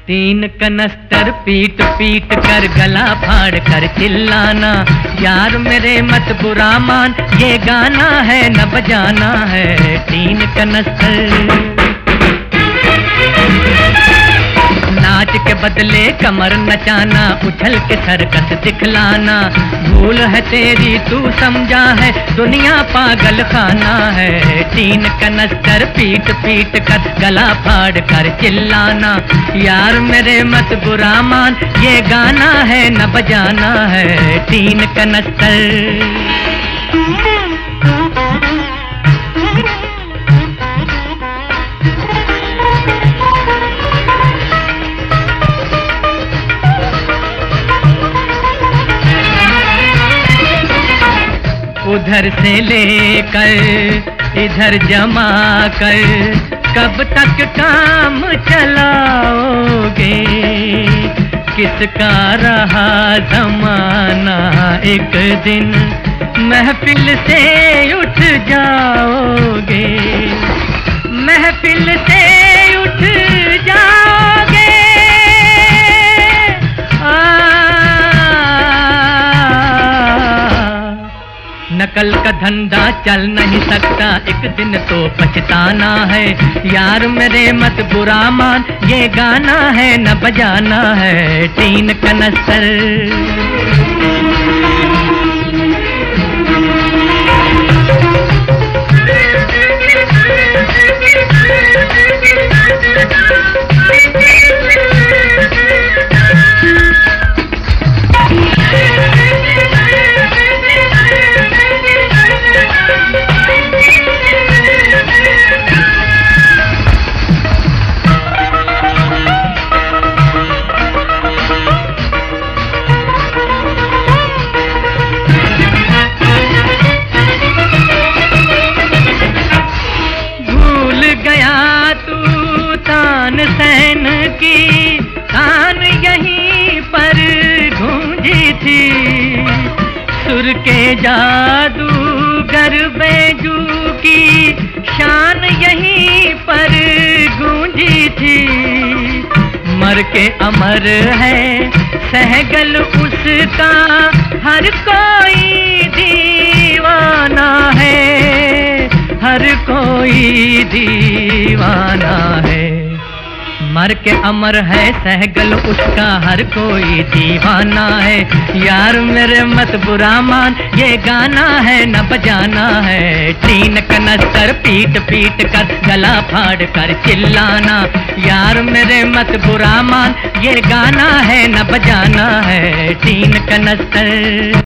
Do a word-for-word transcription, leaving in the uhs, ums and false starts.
तीन कनस्तर पीट पीट कर गला फाड़ कर चिल्लाना, यार मेरे मत बुरा मान, ये गाना है न बजाना है। तीन कनस्तर नाच के बदले कमर नचाना, उछल के सरकस दिखलाना, भूल है तेरी तू समझा है, दुनिया पागल खाना है। तीन कनस्तर पीट पीट कर गला फाड़ कर चिल्लाना, यार मेरे मत बुरा मान, ये गाना है न बजाना है। तीन कनस्तर उधर से लेकर इधर जमा कर, कब तक काम चलाओगे? किसका रहा जमाना, एक दिन महफिल से उठ जाओगे, महफिल से उठ जाओगे। नकल का धंधा चल नहीं सकता, एक दिन तो पछताना है, यार मेरे मत बुरा मान, ये गाना है न बजाना है। तीन कनस्तर सैन की तान यहीं पर गूंजी थी, सुर के जादूगर बैजू की शान यहीं पर गूंजी थी। मर के अमर है सहगल उसका, हर कोई दीवाना है, हर कोई दीवाना है। मर के अमर है सहगल उसका, हर कोई दीवाना है, यार मेरे मत बुरा मान, ये गाना है न बजाना है। तीन कनस्तर पीट पीट कर गला फाड़ कर चिल्लाना, यार मेरे मत बुरा मान, ये गाना है न बजाना है। तीन कनस्तर